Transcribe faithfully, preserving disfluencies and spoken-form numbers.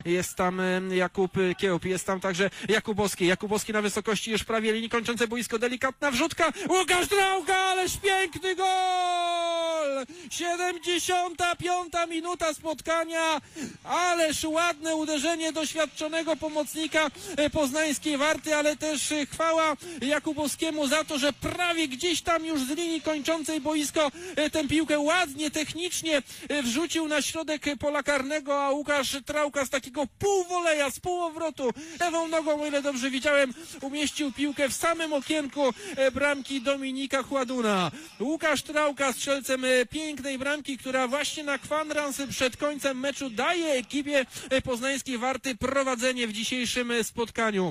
Jest tam Jakub Kiełb, jest tam także Jakubowski. Jakubowski na wysokości już prawie linii kończącej boisko. Delikatna wrzutka. Łukasz Trauka, ależ piękny gol! siedemdziesiąta piąta minuta spotkania. Ależ ładne uderzenie doświadczonego pomocnika poznańskiej Warty, ale też chwała Jakubowskiemu za to, że prawie gdzieś tam już z linii kończącej boisko tę piłkę ładnie, technicznie wrzucił na środek pola karnego, a Łukasz Trauka z takiego półwoleja, z półowrotu, lewą nogą, o ile dobrze widziałem, umieścił piłkę w samym okienku bramki Dominika Chładuna. Łukasz Trauka strzelcem pięknej bramki, która właśnie na kwadrans przed końcem meczu daje ekipie poznańskiej Warty prowadzenie w dzisiejszym spotkaniu.